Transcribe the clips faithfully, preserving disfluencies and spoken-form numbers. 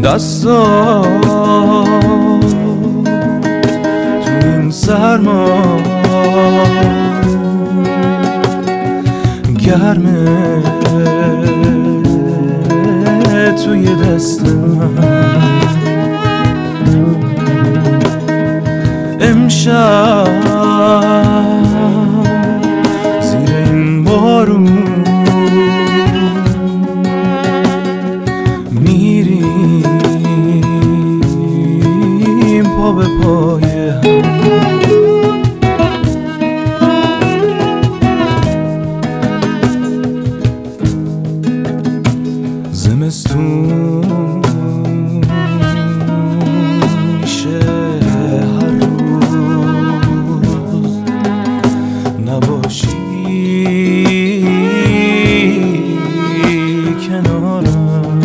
دستات تو این سرما گرمه توی دست من امشب زیر این بارون میریم پا به پای هم زمستون میشه هر روز نباشی کنارم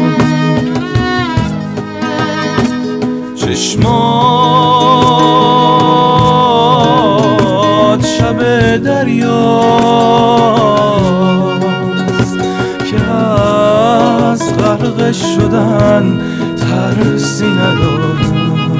چشمات شب دریاست که از غرق شدن ترسی ندارم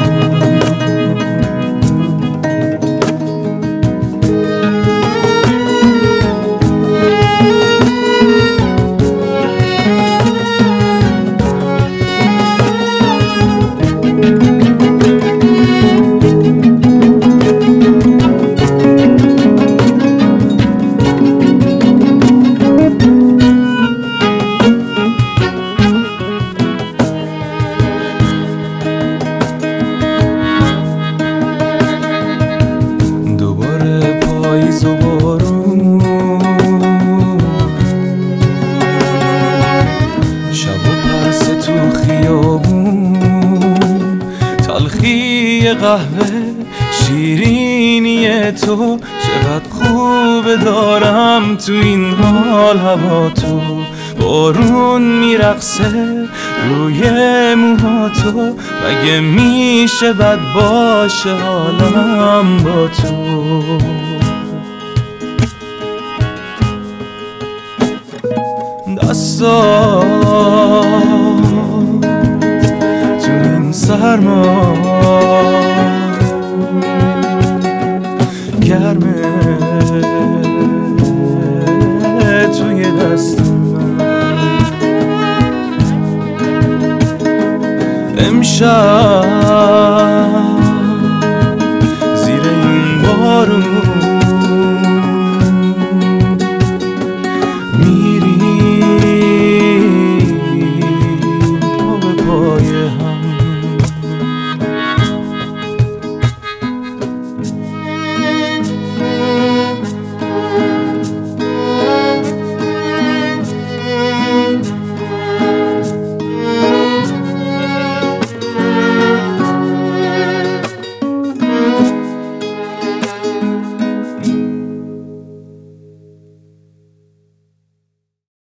پاییز و بارون شب و پرس تو خیابون تلخی قهوه شیرینی تو چقدر خوبه دارم تو این حال هوا تو بارون میرقصه روی موهاتو مگه میشه بد باشه حالم با تو دستات تو این سرما گرمه